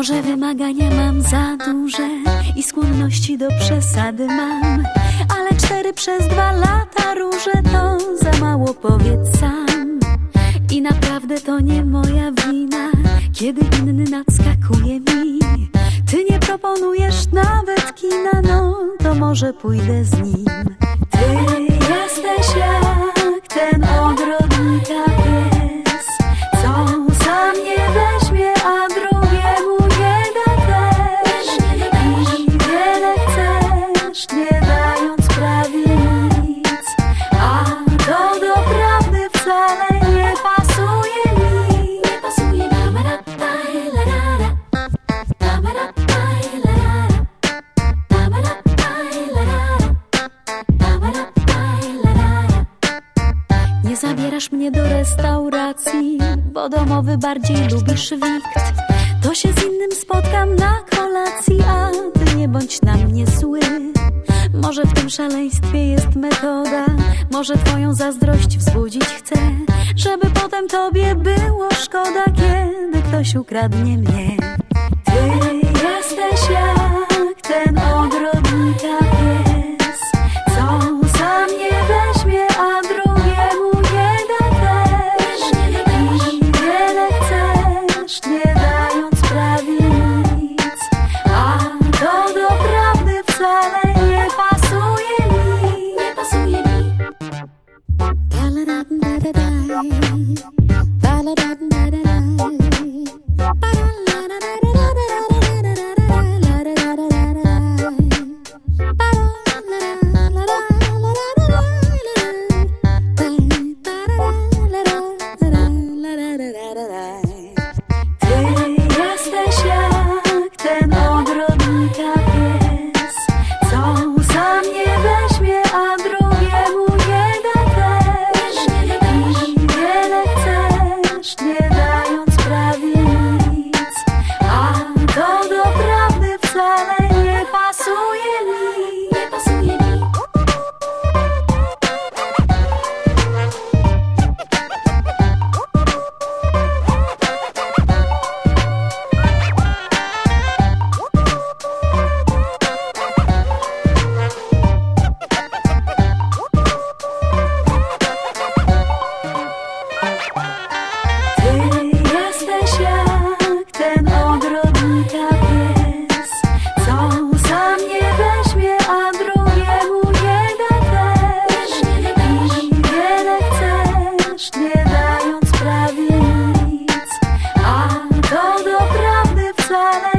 Może wymagania mam za duże i skłonności do przesady mam, ale 4 przez 2 lata róże to za mało, powiedz sam. I naprawdę to nie moja wina, kiedy inny nadskakuje mi. Ty nie proponujesz nawet kina, no to może pójdę z nim. Ty jesteś jak ten ogrodnika pies, co sam nie weźmie, a drugiemu nie da też. I wiele chcesz, nie dając prawie nic, a to doprawdy wcale nie pasuje mi. Nie pasuje mi. Nie zabierasz mnie do restauracji, bo domowy bardziej lubisz wikt. To się z innym spotkam na kolacji, a ty nie bądź na mnie zły. Może w tym szaleństwie jest metoda, może twoją zazdrość wzbudzić chcę, żeby potem tobie było szkoda, kiedy ktoś ukradnie mnie. Ty jesteś jak ten ogrodnika pies, co sam nie weźmie, a drugiemu nie da też. I wiele chcesz, nie dając prawie nic, a to doprawdy wcale nie pasuje mi. Nie pasuje mi. Nie dając prawie nic, a to doprawdy wcale nie pasuje mi. Nie pasuje mi. Jesteś jak ten ogrodnika pies, co sam nie weźmie, a drugiemu nie da też. I wiele chcesz, nie dając prawie nic, a to doprawdy wcale